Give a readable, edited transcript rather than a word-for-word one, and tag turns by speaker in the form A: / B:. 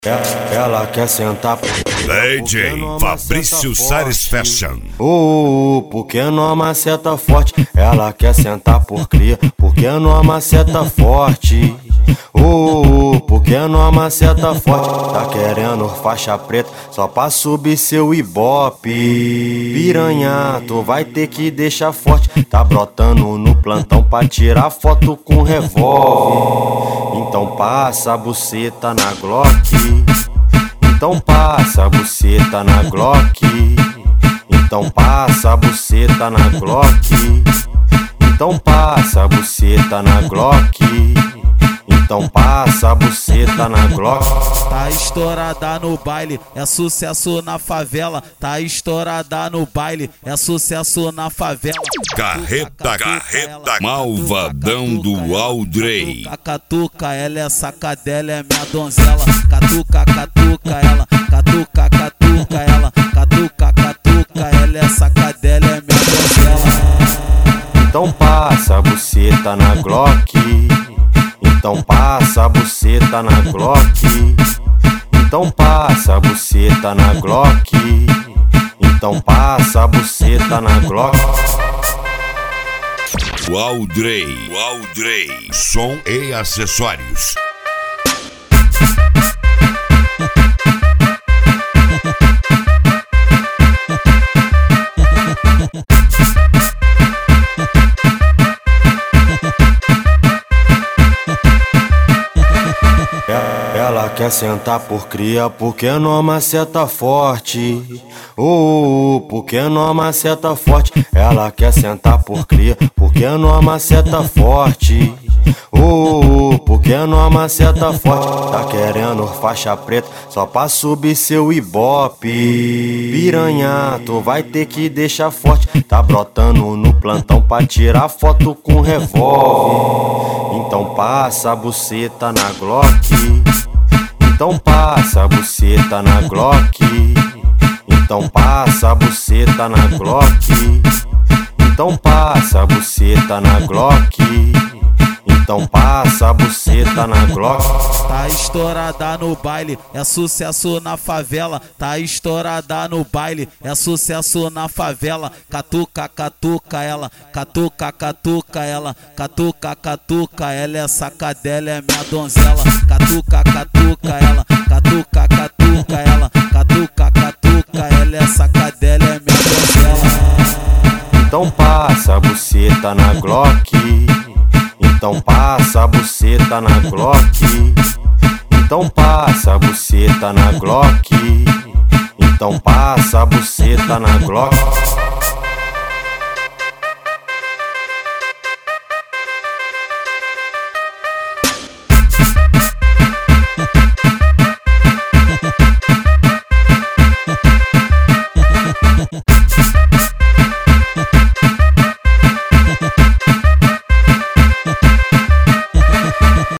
A: Ela quer sentar
B: DJ Fabrício Sares Fashion.
A: Porque não maceta forte. Ela quer sentar por cria, porque não maceta forte. Porque não maceta forte. Tá querendo faixa preta só pra subir seu ibope. Piranha, tu vai ter que deixar forte. Tá brotando no plantão pra tirar foto com revólver. Então passa a buceta na Glock. Então passa a buceta na Glock. Então passa a buceta na Glock. Então passa a buceta na Glock. Então passa a buceta na Glock.
C: Tá estourada no baile, é sucesso na favela. Tá estourada no baile, é sucesso na favela.
B: Carreta malvadão do Aldrey.
C: Catuca, ela é sacadela, é minha donzela. Catuca ela, catuca ela. Catuca, ela é sacadela, é minha donzela.
A: Então passa a buceta na Glock. Então passa a buceta na Glock. Então passa a buceta na Glock. Então passa a buceta na Glock.
B: O Aldrey, som e acessórios.
A: Ela quer sentar por cria, porque não maceta forte. Porque não maceta forte. Ela quer sentar por cria, porque não maceta forte. Porque não maceta forte. Tá querendo faixa preta só pra subir seu ibope. Piranha, tu vai ter que deixar forte. Tá brotando no plantão pra tirar foto com revólver. Então passa a buceta na Glock. Então passa a buceta na Glock. Então passa a buceta na Glock. Então passa a buceta na Glock. Então passa a buceta na Glock.
C: Tá estourada no baile, é sucesso na favela. Tá estourada no baile, é sucesso na favela. Catuca ela, catuca ela. Catuca, ela é sacadela, é minha donzela. Catuca ela, catuca ela. Catuca, ela é sacadela, é minha donzela.
A: Então passa a buceta na Glock. Então passa a buceta na Glock. Então passa a buceta na Glock. Então passa a buceta na Glock.